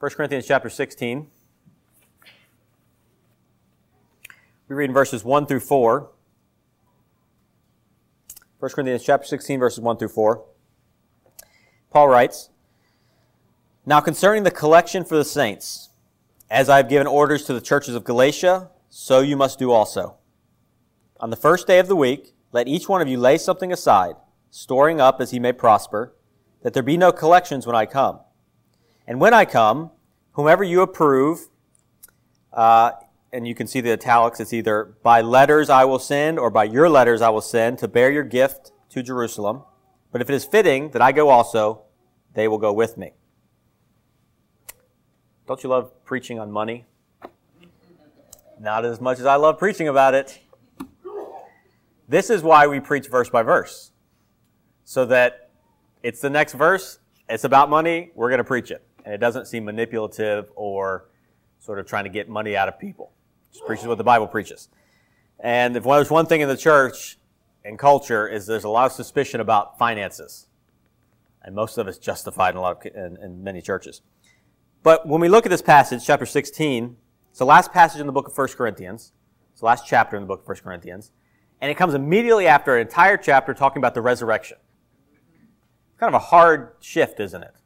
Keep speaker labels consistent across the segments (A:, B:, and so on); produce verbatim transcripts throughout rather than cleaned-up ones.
A: First Corinthians chapter sixteen. We read in verses one through four. First Corinthians chapter sixteen, verses one through four. Paul writes, "Now concerning the collection for the saints, as I have given orders to the churches of Galatia, so you must do also. On the first day of the week, let each one of you lay something aside, storing up as he may prosper, that there be no collections when I come. And when I come, whomever you approve," uh, and you can see the italics, it's either "by letters I will send," or "by your letters I will send to bear your gift to Jerusalem. But if it is fitting that I go also, they will go with me." Don't you love preaching on money? Not as much as I love preaching about it. This is why we preach verse by verse. So that it's the next verse, it's about money, we're going to preach it. And it doesn't seem manipulative or sort of trying to get money out of people. It just preaches what the Bible preaches. And if there's one thing in the church and culture is there's a lot of suspicion about finances. And most of it's justified in a lot of, in, in many churches. But when we look at this passage, chapter sixteen, it's the last passage in the book of First Corinthians. It's the last chapter in the book of First Corinthians. And it comes immediately after an entire chapter talking about the resurrection. It's kind of a hard shift, isn't it?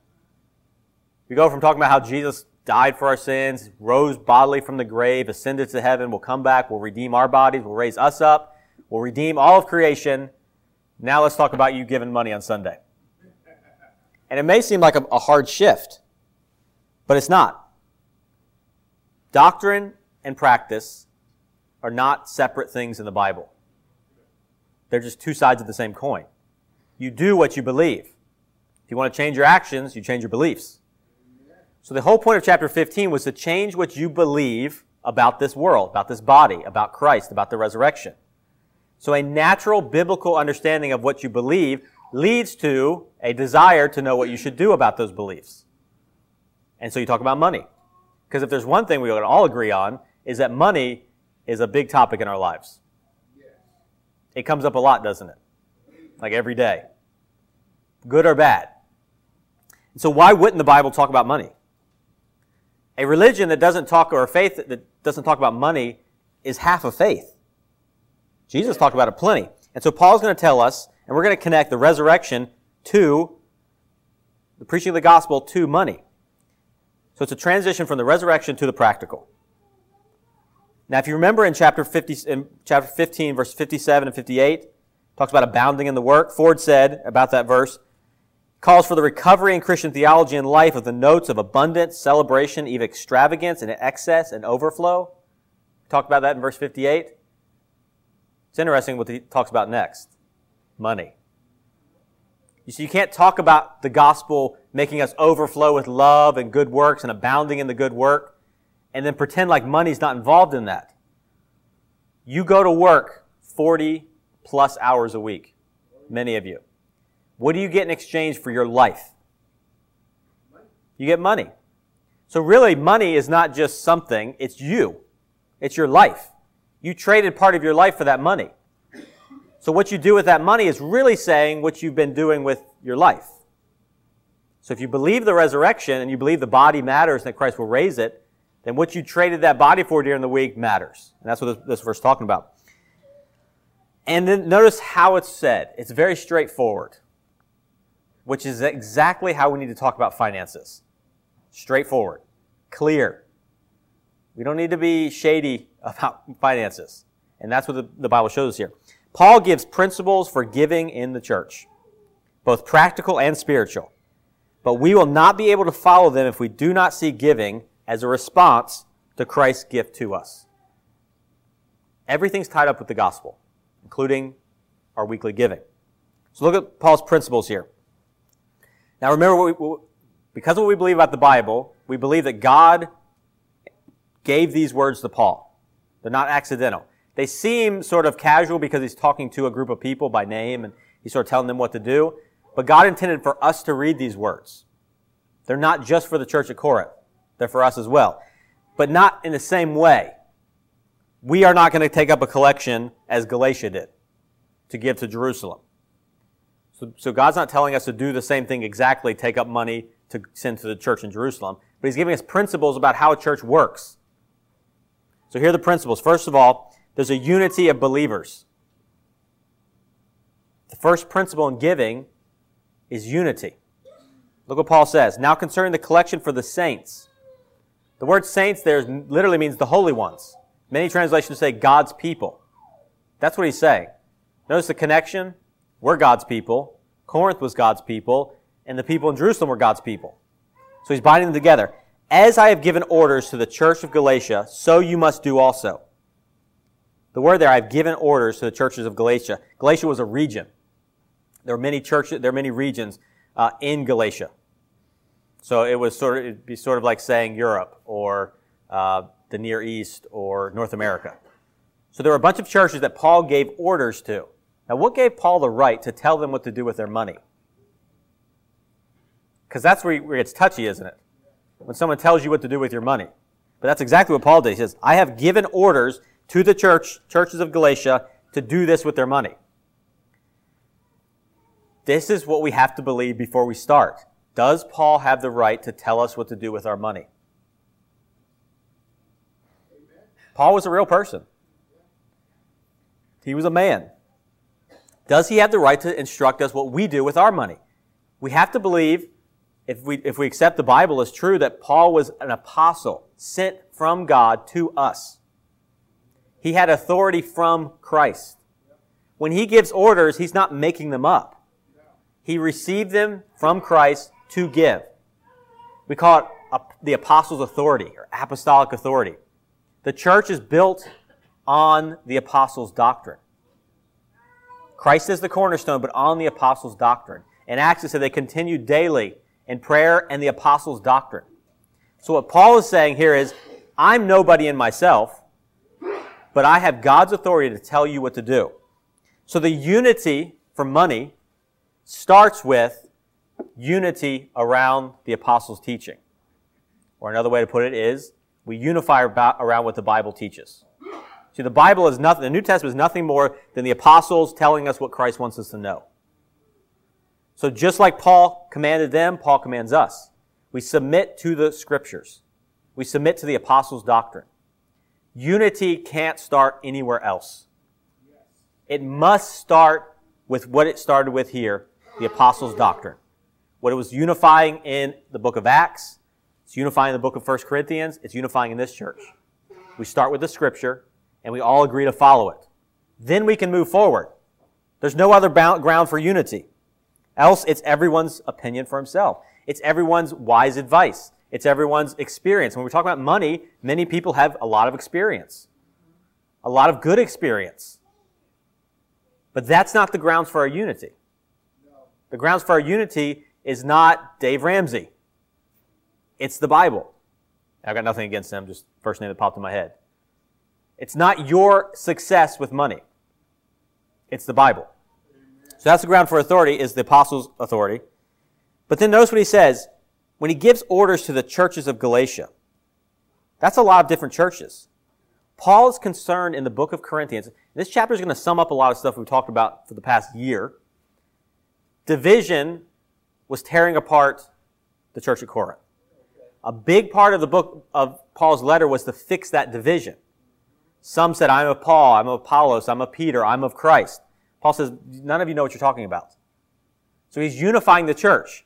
A: We go from talking about how Jesus died for our sins, rose bodily from the grave, ascended to heaven, will come back, will redeem our bodies, will raise us up, will redeem all of creation. Now let's talk about you giving money on Sunday. And it may seem like a, a hard shift, but it's not. Doctrine and practice are not separate things in the Bible. They're just two sides of the same coin. You do what you believe. If you want to change your actions, you change your beliefs. So the whole point of chapter fifteen was to change what you believe about this world, about this body, about Christ, about the resurrection. So a natural biblical understanding of what you believe leads to a desire to know what you should do about those beliefs. And so you talk about money. Because if there's one thing we can all agree on, is that money is a big topic in our lives. It comes up a lot, doesn't it? Like every day. Good or bad. And so why wouldn't the Bible talk about money? A religion that doesn't talk, or a faith that doesn't talk about money is half a faith. Jesus talked about it plenty. And so Paul's going to tell us, and we're going to connect the resurrection to the preaching of the gospel to money. So it's a transition from the resurrection to the practical. Now, if you remember in chapter fifty, in chapter fifteen, verse fifty-seven and fifty-eight, talks about abounding in the work. Ford said about that verse, calls for the recovery in Christian theology and life of the notes of abundance, celebration, even extravagance, and excess and overflow. Talked about that in verse fifty-eight. It's interesting what he talks about next. Money. You see, you can't talk about the gospel making us overflow with love and good works and abounding in the good work and then pretend like money's not involved in that. You go to work forty plus hours a week, many of you. What do you get in exchange for your life? You get money. So really, money is not just something, it's you. It's your life. You traded part of your life for that money. So what you do with that money is really saying what you've been doing with your life. So if you believe the resurrection and you believe the body matters and that Christ will raise it, then what you traded that body for during the week matters. And that's what this, this verse is talking about. And then notice how it's said. It's very straightforward, which is exactly how we need to talk about finances. Straightforward, clear. We don't need to be shady about finances. And that's what the, the Bible shows us here. Paul gives principles for giving in the church, both practical and spiritual. But we will not be able to follow them if we do not see giving as a response to Christ's gift to us. Everything's tied up with the gospel, including our weekly giving. So look at Paul's principles here. Now remember, what we, because of what we believe about the Bible, we believe that God gave these words to Paul. They're not accidental. They seem sort of casual because he's talking to a group of people by name and he's sort of telling them what to do. But God intended for us to read these words. They're not just for the church at Corinth. They're for us as well. But not in the same way. We are not going to take up a collection as Galatia did to give to Jerusalem. So, so God's not telling us to do the same thing exactly, take up money to send to the church in Jerusalem, but he's giving us principles about how a church works. So here are the principles. First of all, there's a unity of believers. The first principle in giving is unity. Look what Paul says. Now concerning the collection for the saints. The word saints there literally means the holy ones. Many translations say God's people. That's what he's saying. Notice the connection. We're God's people. Corinth was God's people. And the people in Jerusalem were God's people. So he's binding them together. As I have given orders to the church of Galatia, so you must do also. The word there, I've given orders to the churches of Galatia. Galatia was a region. There were many churches, there are many regions uh, in Galatia. So it was sort of, it'd be sort of like saying Europe or uh, the Near East or North America. So there were a bunch of churches that Paul gave orders to. Now, what gave Paul the right to tell them what to do with their money? Because that's where, where it's touchy, isn't it? When someone tells you what to do with your money. But that's exactly what Paul did. He says, I have given orders to the church, churches of Galatia, to do this with their money. This is what we have to believe before we start. Does Paul have the right to tell us what to do with our money? Paul was a real person. He was a man. Does he have the right to instruct us what we do with our money? We have to believe, if we, if we accept the Bible as true, that Paul was an apostle sent from God to us. He had authority from Christ. When he gives orders, he's not making them up. He received them from Christ to give. We call it the apostles' authority or apostolic authority. The church is built on the apostles' doctrine. Christ is the cornerstone, but on the apostles' doctrine. In Acts it said they continued daily in prayer and the apostles' doctrine. So what Paul is saying here is, I'm nobody in myself, but I have God's authority to tell you what to do. So the unity for money starts with unity around the apostles' teaching. Or another way to put it is, we unify around what the Bible teaches. See, the Bible is nothing, the New Testament is nothing more than the apostles telling us what Christ wants us to know. So just like Paul commanded them, Paul commands us. We submit to the Scriptures. We submit to the apostles' doctrine. Unity can't start anywhere else. It must start with what it started with here, the apostles' doctrine. What it was unifying in the book of Acts, it's unifying in the book of First Corinthians, it's unifying in this church. We start with the Scripture, and we all agree to follow it. Then we can move forward. There's no other ground for unity. Else, it's everyone's opinion for himself. It's everyone's wise advice. It's everyone's experience. When we talk about money, many people have a lot of experience. A lot of good experience. But that's not the grounds for our unity. The grounds for our unity is not Dave Ramsey. It's the Bible. I've got nothing against him, just first name that popped in my head. It's not your success with money. It's the Bible. So that's the ground for authority, is the apostles' authority. But then notice what he says. When he gives orders to the churches of Galatia, that's a lot of different churches. Paul is concerned in the book of Corinthians. This chapter is going to sum up a lot of stuff we've talked about for the past year. Division was tearing apart the church at Corinth. A big part of the book of Paul's letter was to fix that division. Some said, I'm of Paul, I'm of Apollos, I'm of Peter, I'm of Christ. Paul says, none of you know what you're talking about. So he's unifying the church.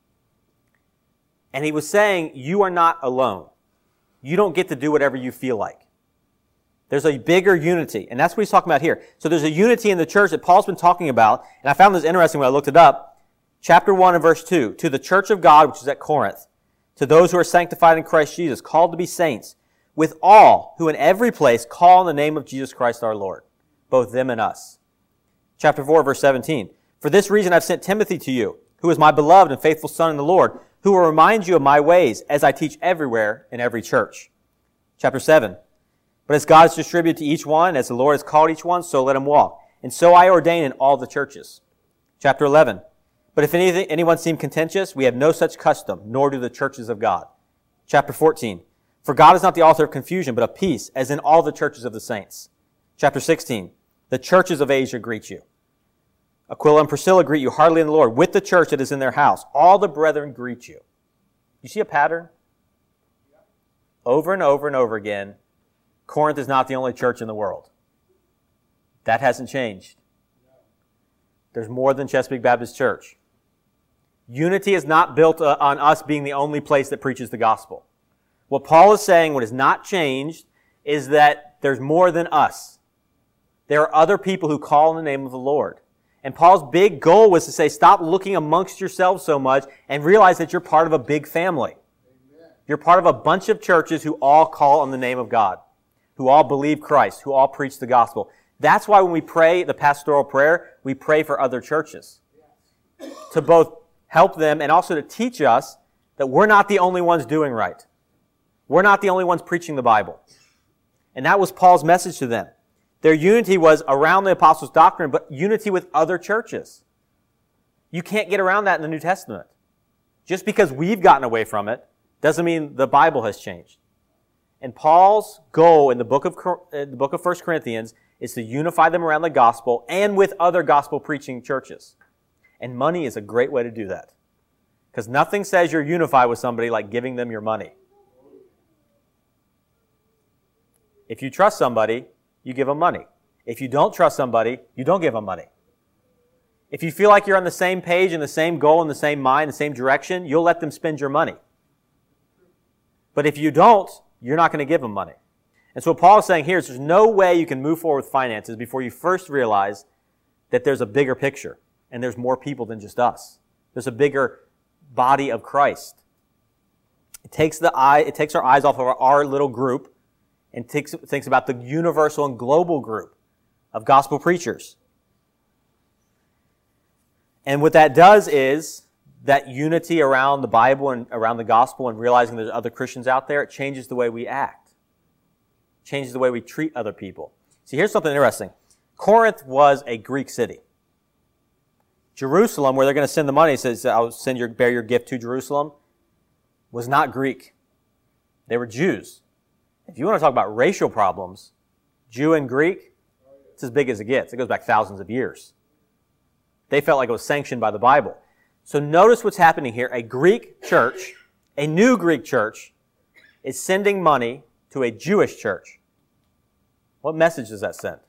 A: And he was saying, you are not alone. You don't get to do whatever you feel like. There's a bigger unity, and that's what he's talking about here. So there's a unity in the church that Paul's been talking about, and I found this interesting when I looked it up. Chapter one and verse two, to the church of God, which is at Corinth, to those who are sanctified in Christ Jesus, called to be saints, with all who in every place call on the name of Jesus Christ our Lord, both them and us. Chapter four, verse seventeen, for this reason I've sent Timothy to you, who is my beloved and faithful son in the Lord, who will remind you of my ways as I teach everywhere in every church. Chapter seven, but as God has distributed to each one, as the Lord has called each one, so let him walk. And so I ordain in all the churches. Chapter eleven, but if anything, anyone seem contentious, we have no such custom, nor do the churches of God. Chapter fourteen, for God is not the author of confusion, but of peace, as in all the churches of the saints. Chapter sixteen, the churches of Asia greet you. Aquila and Priscilla greet you heartily in the Lord, with the church that is in their house. All the brethren greet you. You see a pattern? Over and over and over again, Corinth is not the only church in the world. That hasn't changed. There's more than Chesapeake Baptist Church. Unity is not built uh, on us being the only place that preaches the gospel. What Paul is saying, what has not changed, is that there's more than us. There are other people who call in the name of the Lord. And Paul's big goal was to say, stop looking amongst yourselves so much and realize that you're part of a big family. Amen. You're part of a bunch of churches who all call on the name of God, who all believe Christ, who all preach the gospel. That's why when we pray the pastoral prayer, we pray for other churches. To both help them and also to teach us that we're not the only ones doing right. We're not the only ones preaching the Bible. And that was Paul's message to them. Their unity was around the apostles' doctrine, but unity with other churches. You can't get around that in the New Testament. Just because we've gotten away from it doesn't mean the Bible has changed. And Paul's goal in the book of the book of First Corinthians is to unify them around the gospel and with other gospel-preaching churches. And money is a great way to do that. Because nothing says you're unified with somebody like giving them your money. If you trust somebody, you give them money. If you don't trust somebody, you don't give them money. If you feel like you're on the same page and the same goal and the same mind, the same direction, you'll let them spend your money. But if you don't, you're not going to give them money. And so what Paul is saying here is there's no way you can move forward with finances before you first realize that there's a bigger picture and there's more people than just us. There's a bigger body of Christ. It takes the eye, it takes our eyes off of our, our little group and takes, thinks about the universal and global group of gospel preachers. And what that does is that unity around the Bible and around the gospel and realizing there's other Christians out there, it changes the way we act. It changes the way we treat other people. See, here's something interesting. Corinth was a Greek city. Jerusalem, where they're going to send the money, says, I'll send your, bear your gift to Jerusalem, was not Greek. They were Jews. If you want to talk about racial problems, Jew and Greek, it's as big as it gets. It goes back thousands of years. They felt like it was sanctioned by the Bible. So notice what's happening here. A Greek church, a new Greek church, is sending money to a Jewish church. What message does that send?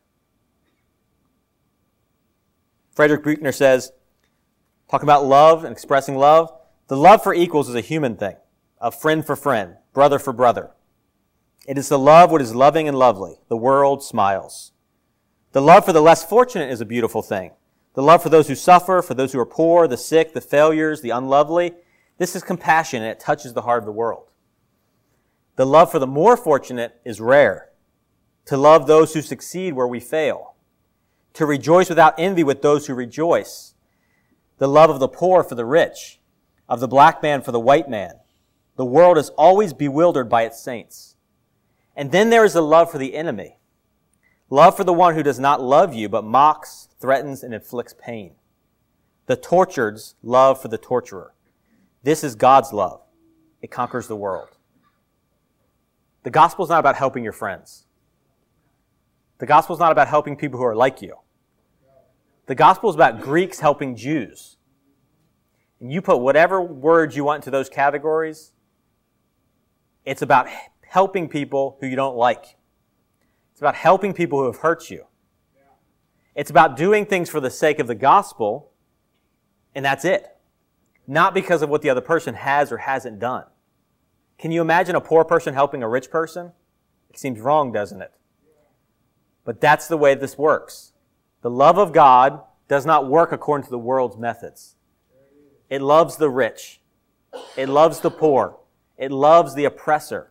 A: Frederick Buechner says, talking about love and expressing love, the love for equals is a human thing, a friend for friend, brother for brother. It is to love what is loving and lovely. The world smiles. The love for the less fortunate is a beautiful thing. The love for those who suffer, for those who are poor, the sick, the failures, the unlovely. This is compassion, and it touches the heart of the world. The love for the more fortunate is rare. To love those who succeed where we fail. To rejoice without envy with those who rejoice. The love of the poor for the rich. Of the black man for the white man. The world is always bewildered by its saints. And then there is the love for the enemy. Love for the one who does not love you, but mocks, threatens, and inflicts pain. The tortured's love for the torturer. This is God's love. It conquers the world. The gospel is not about helping your friends. The gospel is not about helping people who are like you. The gospel is about Greeks helping Jews. And you put whatever words you want into those categories, it's about helping people who you don't like. It's about helping people who have hurt you. It's about doing things for the sake of the gospel, and that's it. Not because of what the other person has or hasn't done. Can you imagine a poor person helping a rich person? It seems wrong, doesn't it? But that's the way this works. The love of God does not work according to the world's methods. It loves the rich. It loves the poor. It loves the oppressor.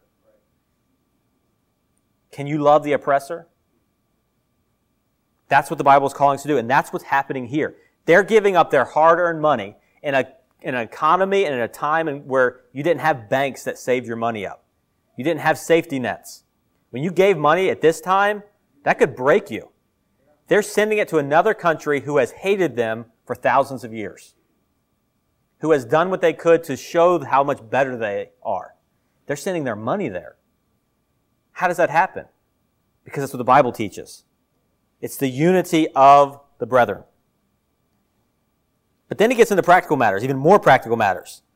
A: Can you love the oppressor? That's what the Bible is calling us to do, and that's what's happening here. They're giving up their hard-earned money in, a, in an economy and in a time in where you didn't have banks that saved your money up. You didn't have safety nets. When you gave money at this time, that could break you. They're sending it to another country who has hated them for thousands of years, who has done what they could to show how much better they are. They're sending their money there. How does that happen? Because that's what the Bible teaches. It's the unity of the brethren. But then he gets into practical matters, even more practical matters.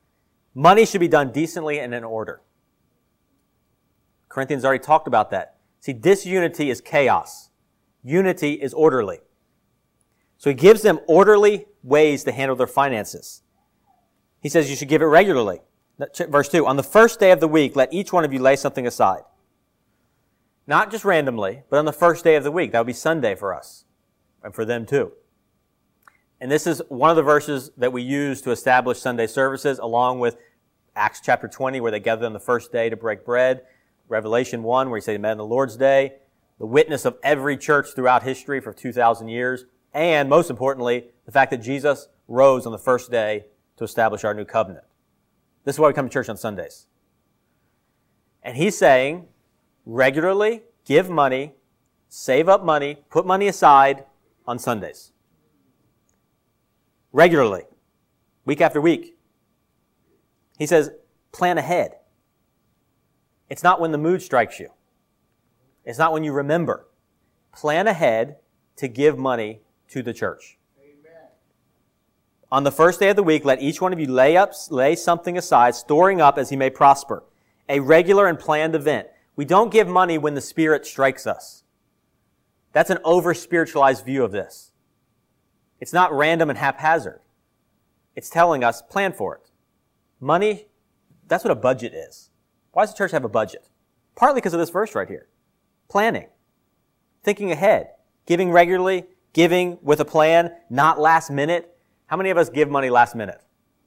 A: Money should be done decently and in order. Corinthians already talked about that. See, disunity is chaos. Unity is orderly. So he gives them orderly ways to handle their finances. He says you should give it regularly. Verse two, on the first day of the week, let each one of you lay something aside. Not just randomly, but on the first day of the week. That would be Sunday for us, and for them too. And this is one of the verses that we use to establish Sunday services, along with Acts chapter twenty, where they gather on the first day to break bread, Revelation one, where he said they met on the Lord's Day, the witness of every church throughout history for two thousand years, and most importantly, the fact that Jesus rose on the first day to establish our new covenant. This is why we come to church on Sundays. And he's saying, regularly give money, save up money, put money aside on Sundays. Regularly, week after week. He says, plan ahead. It's not when the mood strikes you. It's not when you remember. Plan ahead to give money to the church. Amen. On the first day of the week, let each one of you lay up, lay something aside, storing up as he may prosper. A regular and planned event. We don't give money when the Spirit strikes us. That's an over-spiritualized view of this. It's not random and haphazard. It's telling us, plan for it. Money, that's what a budget is. Why does the church have a budget? Partly because of this verse right here. Planning. Thinking ahead. Giving regularly. Giving with a plan. Not last minute. How many of us give money last minute?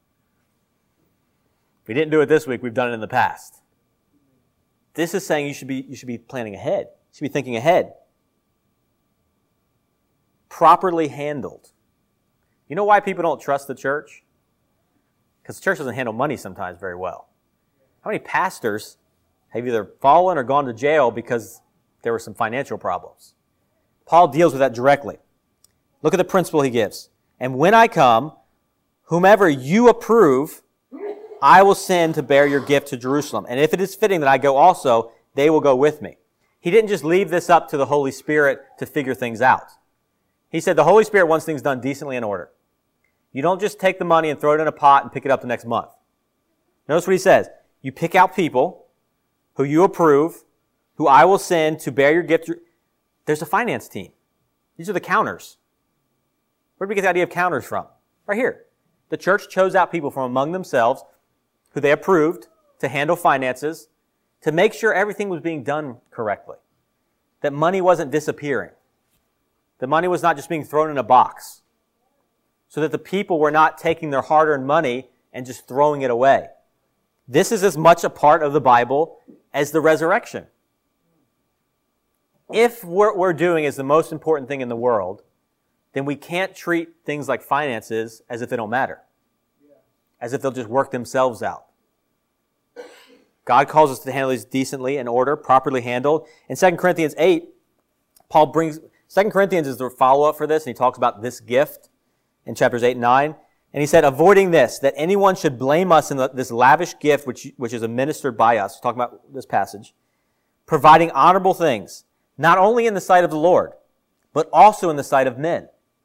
A: If we didn't do it this week, we've done it in the past. This is saying you should be, you should be planning ahead. You should be thinking ahead. Properly handled. You know why people don't trust the church? Because the church doesn't handle money sometimes very well. How many pastors have either fallen or gone to jail because there were some financial problems? Paul deals with that directly. Look at the principle he gives. And when I come, whomever you approve, I will send to bear your gift to Jerusalem. And if it is fitting that I go also, they will go with me. He didn't just leave this up to the Holy Spirit to figure things out. He said the Holy Spirit wants things done decently in order. You don't just take the money and throw it in a pot and pick it up the next month. Notice what he says. You pick out people who you approve, who I will send to bear your gift. There's a finance team. These are the counters. Where did we get the idea of counters from? Right here. The church chose out people from among themselves who they approved to handle finances, to make sure everything was being done correctly. That money wasn't disappearing. The money was not just being thrown in a box. So that the people were not taking their hard-earned money and just throwing it away. This is as much a part of the Bible as the resurrection. If what we're doing is the most important thing in the world, then we can't treat things like finances as if they don't matter. As if they'll just work themselves out. God calls us to handle these decently, in order, properly handled. In Second Corinthians eight, Paul brings... Second Corinthians is the follow-up for this, and he talks about this gift in chapters eight and nine. And he said, avoiding this, that anyone should blame us in the, this lavish gift which, which is administered by us, talking about this passage, providing honorable things, not only in the sight of the Lord, but also in the sight of men.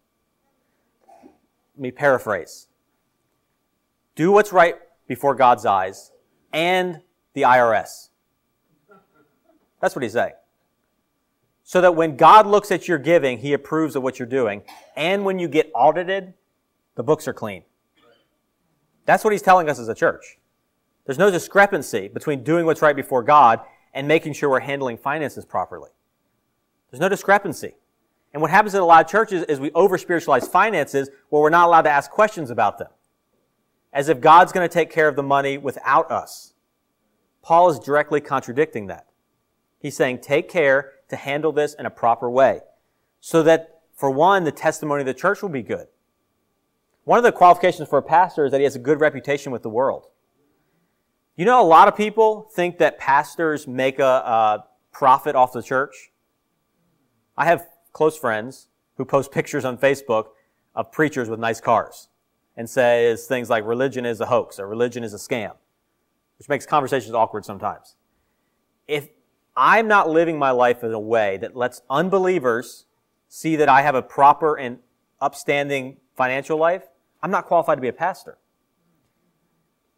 A: Let me paraphrase. Do what's right before God's eyes and the I R S. That's what he's saying. So that when God looks at your giving, He approves of what you're doing. And when you get audited, the books are clean. That's what He's telling us as a church. There's no discrepancy between doing what's right before God and making sure we're handling finances properly. There's no discrepancy. And what happens in a lot of churches is we over-spiritualize finances where we're not allowed to ask questions about them. As if God's going to take care of the money without us. Paul is directly contradicting that. He's saying, take care to handle this in a proper way. So that, for one, the testimony of the church will be good. One of the qualifications for a pastor is that he has a good reputation with the world. You know, a lot of people think that pastors make a, a profit off the church. I have close friends who post pictures on Facebook of preachers with nice cars and says things like religion is a hoax or religion is a scam, which makes conversations awkward sometimes. If I'm not living my life in a way that lets unbelievers see that I have a proper and upstanding financial life, I'm not qualified to be a pastor.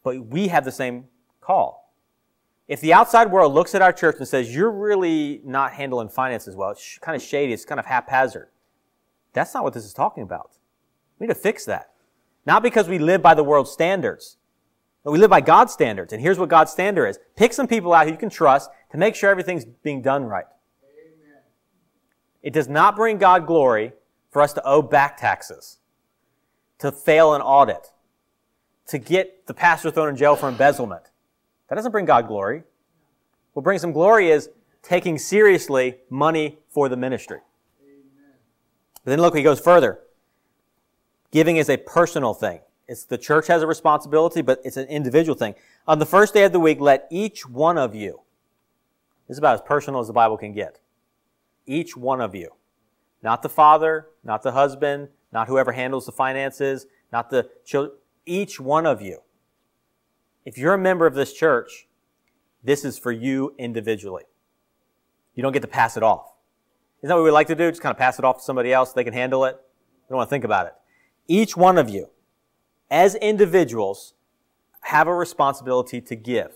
A: But we have the same call. If the outside world looks at our church and says, you're really not handling finances well, it's kind of shady, it's kind of haphazard, that's not what this is talking about. We need to fix that. Not because we live by the world's standards, but we live by God's standards. And here's what God's standard is. Pick some people out who you can trust to make sure everything's being done right. Amen. It does not bring God glory for us to owe back taxes, to fail an audit, to get the pastor thrown in jail for embezzlement. That doesn't bring God glory. What brings him glory is taking seriously money for the ministry. Amen. But then look, he goes further. Giving is a personal thing. It's the church has a responsibility, but it's an individual thing. On the first day of the week, let each one of you, this is about as personal as the Bible can get, each one of you, not the father, not the husband, not whoever handles the finances, not the children, each one of you. If you're a member of this church, this is for you individually. You don't get to pass it off. Isn't that what we like to do? Just kind of pass it off to somebody else. They can handle it. We don't want to think about it. Each one of you, as individuals, have a responsibility to give.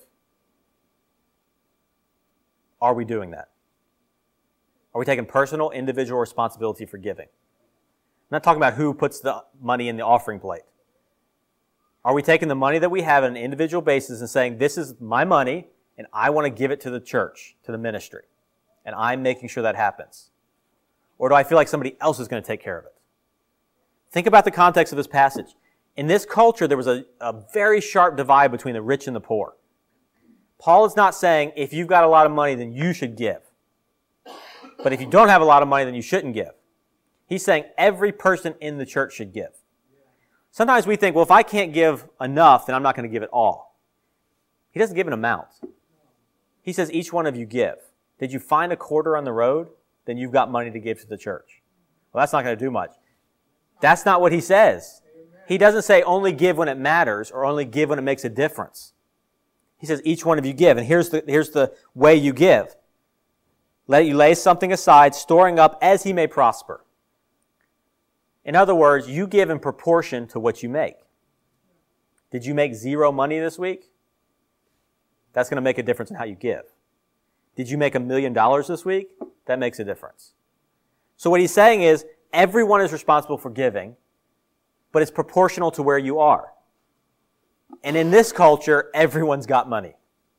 A: Are we doing that? Are we taking personal, individual responsibility for giving? I'm not talking about who puts the money in the offering plate. Are we taking the money that we have on an individual basis and saying, this is my money, and I want to give it to the church, to the ministry, and I'm making sure that happens? Or do I feel like somebody else is going to take care of it? Think about the context of this passage. In this culture, there was a, a very sharp divide between the rich and the poor. Paul is not saying, if you've got a lot of money, then you should give. But if you don't have a lot of money, then you shouldn't give. He's saying every person in the church should give. Sometimes we think, well, if I can't give enough, then I'm not going to give it all. He doesn't give an amount. He says, each one of you give. Did you find a quarter on the road? Then you've got money to give to the church. Well, that's not going to do much. That's not what he says. He doesn't say only give when it matters or only give when it makes a difference. He says each one of you give. And here's the, here's the way you give. Let you lay something aside, storing up as he may prosper. In other words, you give in proportion to what you make. Did you make zero money this week? That's going to make a difference in how you give. Did you make a million dollars this week? That makes a difference. So what he's saying is, everyone is responsible for giving, but it's proportional to where you are. And in this culture, everyone's got money.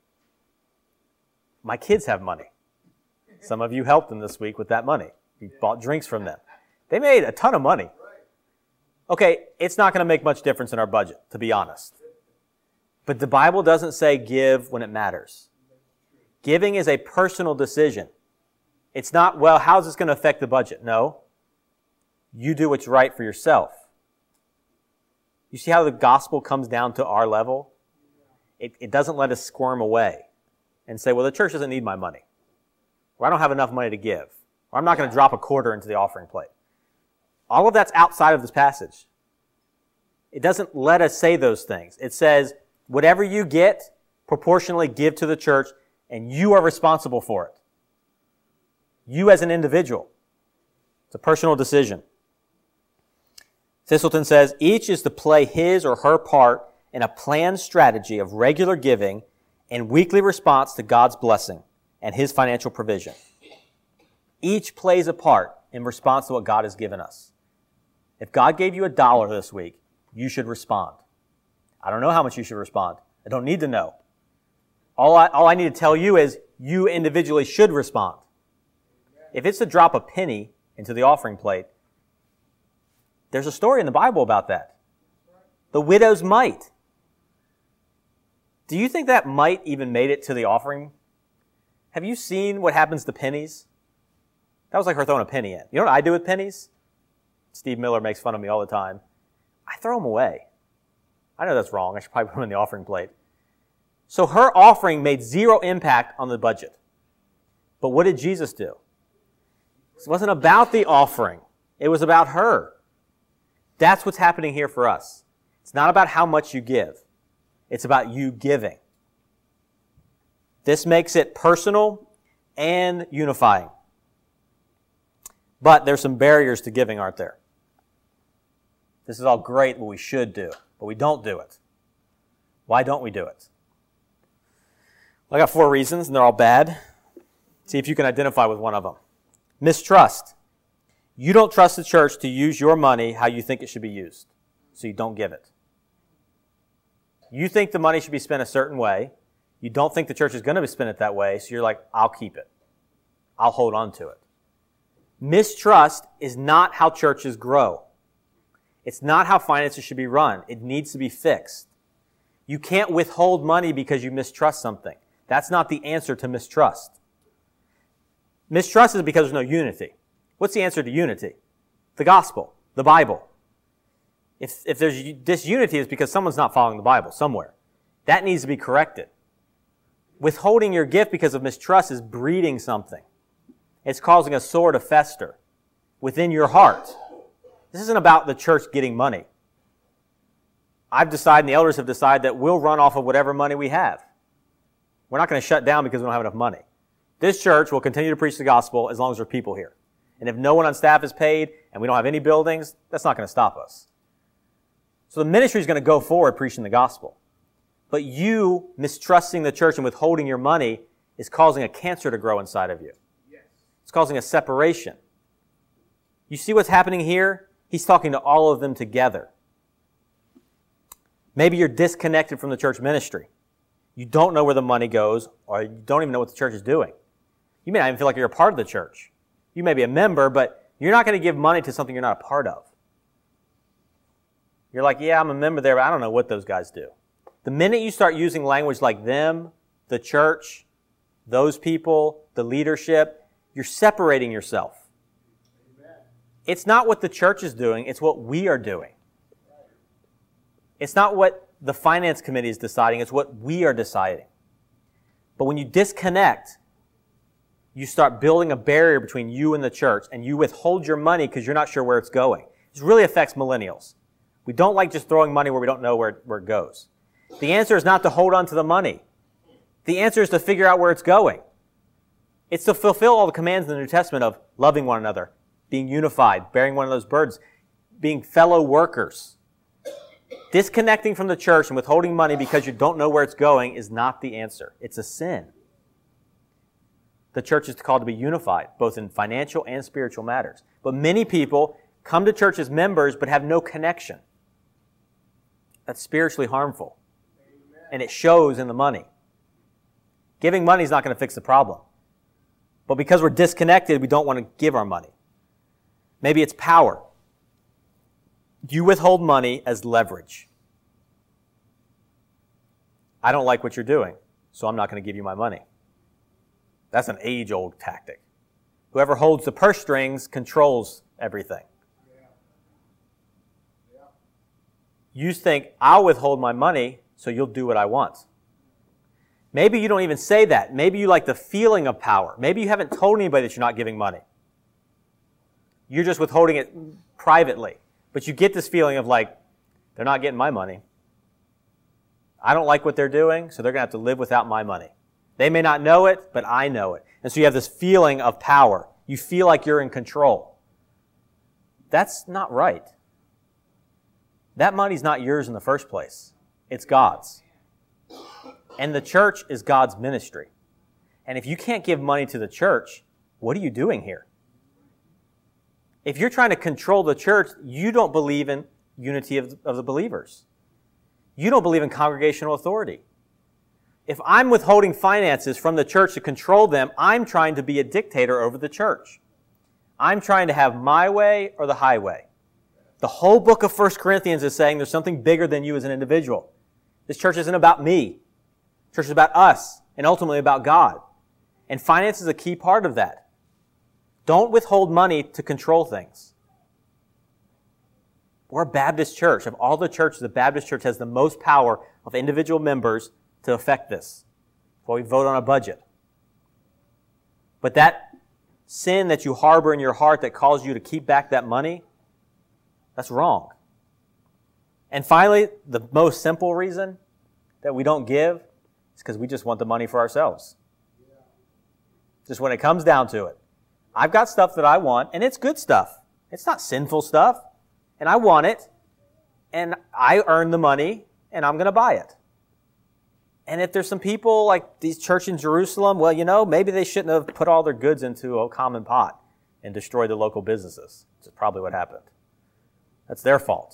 A: My kids have money. Some of you helped them this week with that money. You bought drinks from them. They made a ton of money. Okay, it's not going to make much difference in our budget, to be honest. But the Bible doesn't say give when it matters. Giving is a personal decision. It's not, well, how's this going to affect the budget? No. You do what's right for yourself. You see how the gospel comes down to our level? It, it doesn't let us squirm away and say, well, the church doesn't need my money. Or I don't have enough money to give. Or I'm not going to drop a quarter into the offering plate. All of that's outside of this passage. It doesn't let us say those things. It says, whatever you get, proportionally give to the church, and you are responsible for it. You as an individual. It's a personal decision. Thistleton says, each is to play his or her part in a planned strategy of regular giving and weekly response to God's blessing and his financial provision. Each plays a part in response to what God has given us. If God gave you a dollar this week, you should respond. I don't know how much you should respond. I don't need to know. All I, all I need to tell you is you individually should respond. If it's to drop a penny into the offering plate, there's a story in the Bible about that. The widow's mite. Do you think that mite even made it to the offering? Have you seen what happens to pennies? That was like her throwing a penny in. You know what I do with pennies? Steve Miller makes fun of me all the time. I throw them away. I know that's wrong. I should probably put them in the offering plate. So her offering made zero impact on the budget. But what did Jesus do? It wasn't about the offering. It was about her. That's what's happening here for us. It's not about how much you give. It's about you giving. This makes it personal and unifying. But there's some barriers to giving, aren't there? This is all great what we should do, but we don't do it. Why don't we do it? Well, I got four reasons, and they're all bad. See if you can identify with one of them. Mistrust. You don't trust the church to use your money how you think it should be used, so you don't give it. You think the money should be spent a certain way. You don't think the church is going to spend it that way, so you're like, I'll keep it. I'll hold on to it. Mistrust is not how churches grow. It's not how finances should be run. It needs to be fixed. You can't withhold money because you mistrust something. That's not the answer to mistrust. Mistrust is because there's no unity. What's the answer to unity? The gospel, the Bible. If, if there's disunity, it's because someone's not following the Bible somewhere. That needs to be corrected. Withholding your gift because of mistrust is breeding something. It's causing a sore to fester within your heart. This isn't about the church getting money. I've decided, and the elders have decided, that we'll run off of whatever money we have. We're not going to shut down because we don't have enough money. This church will continue to preach the gospel as long as there are people here. And if no one on staff is paid and we don't have any buildings, that's not going to stop us. So the ministry is going to go forward preaching the gospel. But you mistrusting the church and withholding your money is causing a cancer to grow inside of you. Yes. It's causing a separation. You see what's happening here? He's talking to all of them together. Maybe you're disconnected from the church ministry. You don't know where the money goes, or you don't even know what the church is doing. You may not even feel like you're a part of the church. You may be a member, but you're not going to give money to something you're not a part of. You're like, yeah, I'm a member there, but I don't know what those guys do. The minute you start using language like them, the church, those people, the leadership, you're separating yourself. Amen. It's not what the church is doing, it's what we are doing. It's not what the finance committee is deciding, it's what we are deciding. But when you disconnect, you start building a barrier between you and the church, and you withhold your money because you're not sure where it's going. This really affects millennials. We don't like just throwing money where we don't know where, where it goes. The answer is not to hold on to the money. The answer is to figure out where it's going. It's to fulfill all the commands in the New Testament of loving one another, being unified, bearing one another's burdens, being fellow workers. Disconnecting from the church and withholding money because you don't know where it's going is not the answer. It's a sin. The church is called to be unified, both in financial and spiritual matters. But many people come to church as members but have no connection. That's spiritually harmful. Amen. And it shows in the money. Giving money is not going to fix the problem. But because we're disconnected, we don't want to give our money. Maybe it's power. You withhold money as leverage. I don't like what you're doing, so I'm not going to give you my money. That's an age-old tactic. Whoever holds the purse strings controls everything. Yeah. Yeah. You think, I'll withhold my money so you'll do what I want. Maybe you don't even say that. Maybe you like the feeling of power. Maybe you haven't told anybody that you're not giving money. You're just withholding it privately. But you get this feeling of like, they're not getting my money. I don't like what they're doing, so they're going to have to live without my money. They may not know it, but I know it. And so you have this feeling of power. You feel like you're in control. That's not right. That money's not yours in the first place. It's God's. And the church is God's ministry. And if you can't give money to the church, what are you doing here? If you're trying to control the church, you don't believe in unity of, of the believers. You don't believe in congregational authority. If I'm withholding finances from the church to control them, I'm trying to be a dictator over the church. I'm trying to have my way or the highway. The whole book of First Corinthians is saying there's something bigger than you as an individual. This church isn't about me. The church is about us and ultimately about God. And finance is a key part of that. Don't withhold money to control things. We're a Baptist church. Of all the churches, the Baptist church has the most power of individual members to affect this. That's why we vote on a budget. But that sin that you harbor in your heart that calls you to keep back that money, that's wrong. And finally, the most simple reason that we don't give is because we just want the money for ourselves. Just when it comes down to it. I've got stuff that I want, and it's good stuff. It's not sinful stuff. And I want it, and I earn the money, and I'm going to buy it. And if there's some people like these church in Jerusalem, well, you know, maybe they shouldn't have put all their goods into a common pot and destroyed the local businesses. That's probably what happened. That's their fault.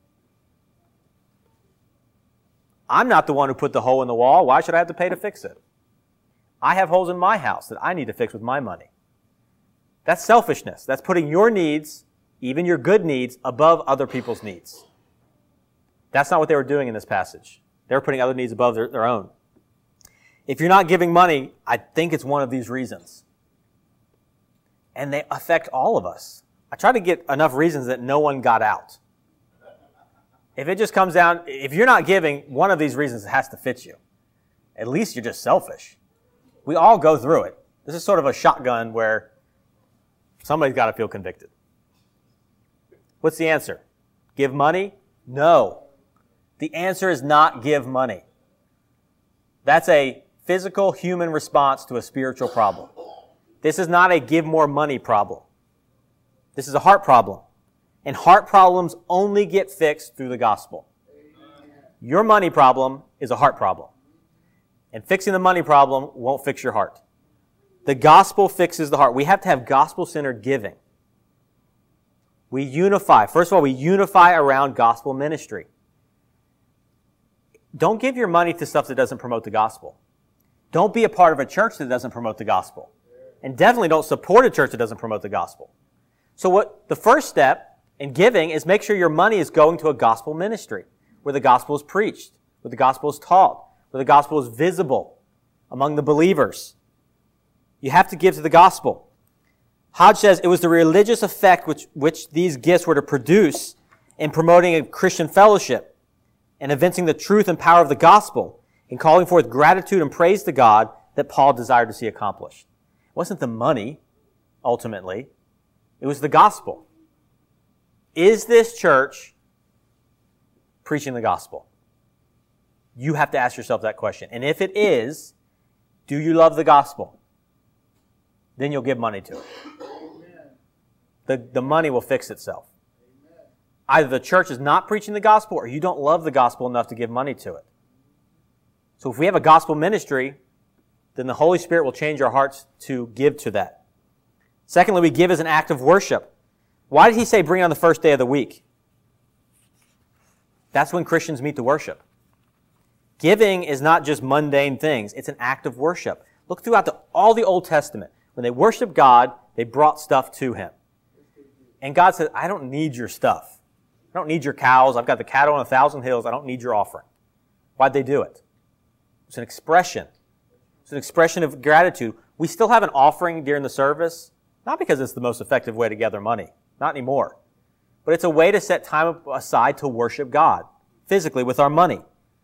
A: I'm not the one who put the hole in the wall. Why should I have to pay to fix it? I have holes in my house that I need to fix with my money. That's selfishness. That's putting your needs, even your good needs, above other people's needs. That's not what they were doing in this passage. They were putting other needs above their, their own. If you're not giving money, I think it's one of these reasons. And they affect all of us. I try to get enough reasons that no one got out. If it just comes down, if you're not giving, one of these reasons has to fit you. At least you're just selfish. We all go through it. This is sort of a shotgun where somebody's got to feel convicted. What's the answer? Give money? No. The answer is not give money. That's a physical human response to a spiritual problem. This is not a give more money problem. This is a heart problem. And heart problems only get fixed through the gospel. Your money problem is a heart problem. And fixing the money problem won't fix your heart. The gospel fixes the heart. We have to have gospel-centered giving. We unify. First of all, we unify around gospel ministry. Don't give your money to stuff that doesn't promote the gospel. Don't be a part of a church that doesn't promote the gospel. And definitely don't support a church that doesn't promote the gospel. So what the first step in giving is make sure your money is going to a gospel ministry where the gospel is preached, where the gospel is taught, where the gospel is visible among the believers. You have to give to the gospel. Hodge says it was the religious effect which, which these gifts were to produce in promoting a Christian fellowship and evincing the truth and power of the gospel and calling forth gratitude and praise to God that Paul desired to see accomplished. It wasn't the money, ultimately. It was the gospel. Is this church preaching the gospel? You have to ask yourself that question. And if it is, do you love the gospel? Then you'll give money to it. The, the money will fix itself. Either the church is not preaching the gospel or you don't love the gospel enough to give money to it. So if we have a gospel ministry, then the Holy Spirit will change our hearts to give to that. Secondly, we give as an act of worship. Why did he say bring on the first day of the week? That's when Christians meet to worship. Giving is not just mundane things. It's an act of worship. Look throughout the, all the Old Testament. When they worshiped God, they brought stuff to Him. And God said, I don't need your stuff. I don't need your cows. I've got the cattle on a thousand hills. I don't need your offering. Why'd they do it? It's an expression. It's an expression of gratitude. We still have an offering during the service, not because it's the most effective way to gather money. Not anymore. But it's a way to set time aside to worship God, physically, with our money.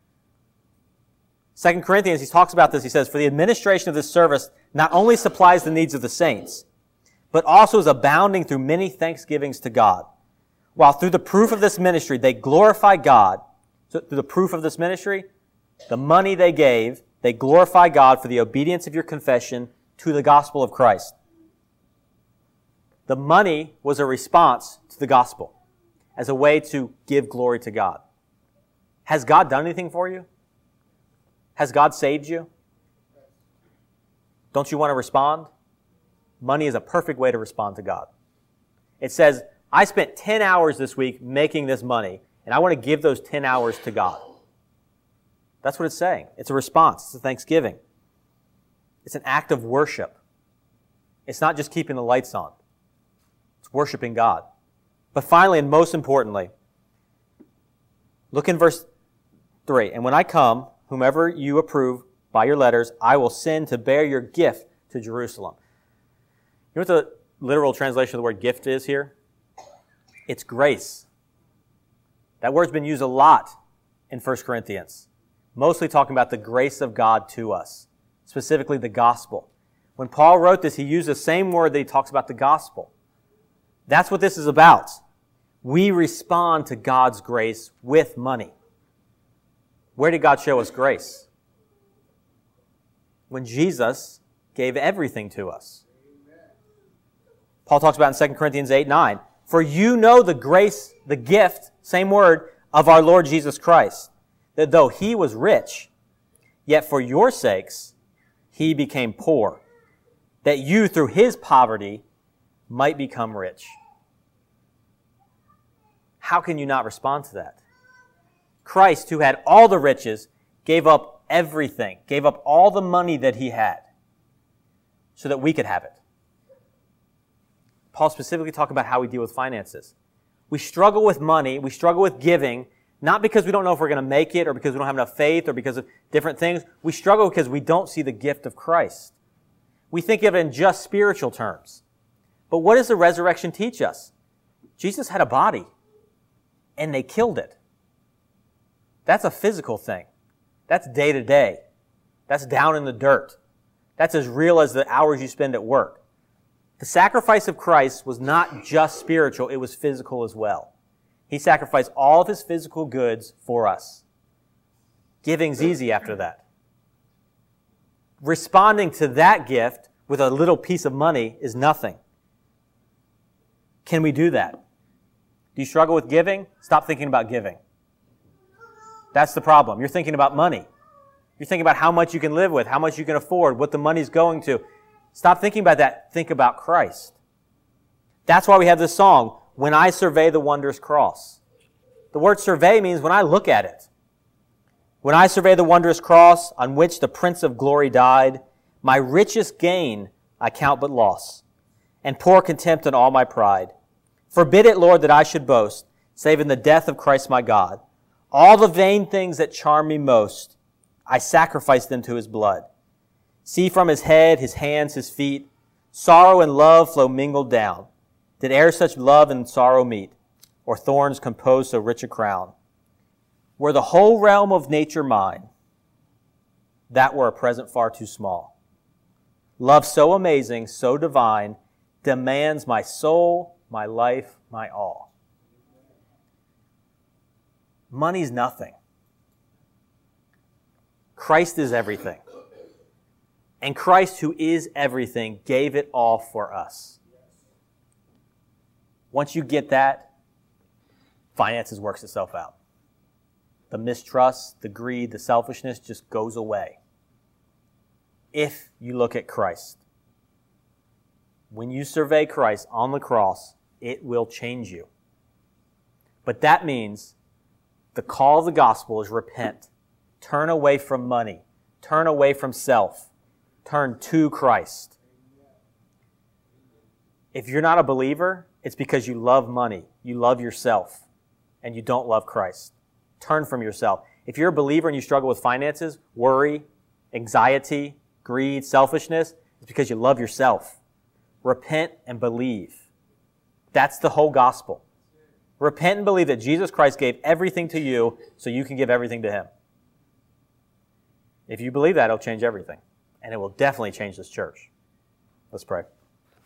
A: Second Corinthians, he talks about this. He says, for the administration of this service not only supplies the needs of the saints, but also is abounding through many thanksgivings to God. While through the proof of this ministry, they glorify God. So through the proof of this ministry, the money they gave, they glorify God for the obedience of your confession to the gospel of Christ. The money was a response to the gospel as a way to give glory to God. Has God done anything for you? Has God saved you? Don't you want to respond? Money is a perfect way to respond to God. It says, I spent ten hours this week making this money, and I want to give those ten hours to God. That's what it's saying. It's a response. It's a thanksgiving. It's an act of worship. It's not just keeping the lights on. It's worshiping God. But finally, and most importantly, look in verse three. And when I come, whomever you approve by your letters, I will send to bear your gift to Jerusalem. You know what the literal translation of the word gift is here? It's grace. That word's been used a lot in First Corinthians, mostly talking about the grace of God to us, specifically the gospel. When Paul wrote this, he used the same word that he talks about the gospel. That's what this is about. We respond to God's grace with money. Where did God show us grace? When Jesus gave everything to us. Paul talks about in Second Corinthians eight nine, for you know the grace, the gift, same word, of our Lord Jesus Christ, that though He was rich, Yet for your sakes, he became poor, that you through his poverty might become rich. How can you not respond to that? Christ, who had all the riches, gave up everything, gave up all the money that he had so that we could have it. Paul specifically talks about how we deal with finances. We struggle with money, we struggle with giving, not because we don't know if we're going to make it or because we don't have enough faith or because of different things. We struggle because we don't see the gift of Christ. We think of it in just spiritual terms. But what does the resurrection teach us? Jesus had a body, and they killed it. That's a physical thing. That's day to day. That's down in the dirt. That's as real as the hours you spend at work. The sacrifice of Christ was not just spiritual, it was physical as well. He sacrificed all of his physical goods for us. Giving's easy after that. Responding to that gift with a little piece of money is nothing. Can we do that? Do you struggle with giving? Stop thinking about giving. That's the problem. You're thinking about money. You're thinking about how much you can live with, how much you can afford, what the money's going to. Stop thinking about that. Think about Christ. That's why we have this song, When I Survey the Wondrous Cross. The word survey means when I look at it. When I survey the wondrous cross on which the Prince of Glory died, my richest gain I count but loss, and pour contempt on all my pride. Forbid it, Lord, that I should boast, save in the death of Christ my God. All the vain things that charm me most, I sacrifice them to his blood. See from his head, his hands, his feet, sorrow and love flow mingled down. Did e'er such love and sorrow meet, or thorns compose so rich a crown? Were the whole realm of nature mine, that were a present far too small. Love so amazing, so divine, demands my soul, my life, my all. Money's nothing. Christ is everything. And Christ, who is everything, gave it all for us. Once you get that, finances works itself out. The mistrust, the greed, the selfishness just goes away. If you look at Christ. When you survey Christ on the cross, it will change you. But that means the call of the gospel is repent. Turn away from money. Turn away from self. Turn to Christ. If you're not a believer, it's because you love money, you love yourself, and you don't love Christ. Turn from yourself. If you're a believer and you struggle with finances, worry, anxiety, greed, selfishness, it's because you love yourself. Repent and believe. That's the whole gospel. Repent and believe that Jesus Christ gave everything to you so you can give everything to him. If you believe that, it'll change everything. And it will definitely change this church. Let's pray.